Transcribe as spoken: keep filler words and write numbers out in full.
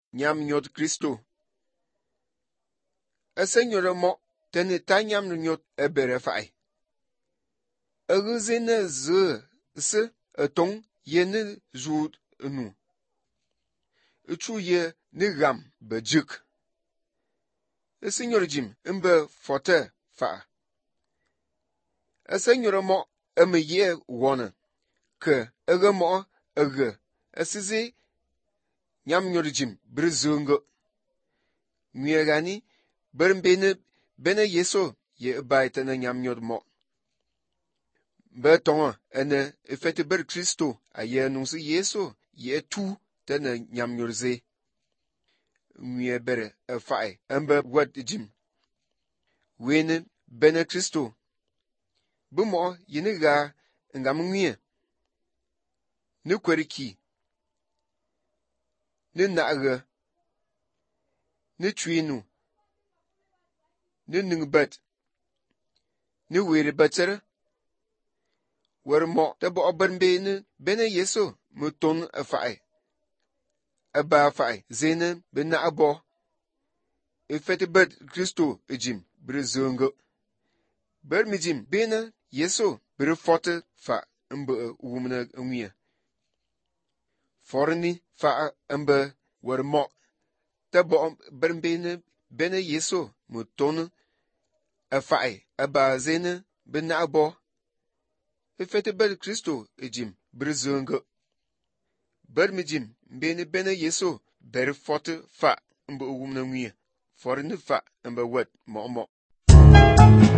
nyam nyot Kristo. Ese nyore mo tene ta nyam nyot ebere fai. Ege ne ze se etong ye ne zu nu. Uchu ye ne gam bejik. Ese nyore jim mbe fote fa. Ese nyore mo eme ye wone ke ege mo ege esizi nyam nyore jim brizungo. Mye gani berim bene bene yeso ye baita na nyam nyot mo. Be tonga ene efete ber Kristo aye nungsi yeso ye tu tene nyam nyorze. Mye bere efai embe wad jim. Wene bene Kristo. Bumo yene ga ngam ngye. Ne kweriki. Ne naage. Ne chwinu. Ne ningbat. Ne were batere. Were mo te bo oben bene bene yeso muton afai. Aba afai zene bena abo. Efete bed Kristo ejim brezongo. Ber mi jim bene yeso bre fote fa mbe wumna ngye. Forni fa mbe were mo te bo ber bene bene yeso muton afai. Aba zene bena abo. Efete bed Kristo ejim brezongo. Ber mi jim bene bene yeso ber fote fa mbe wumna ngye. Forni fa mbe wet mo mo.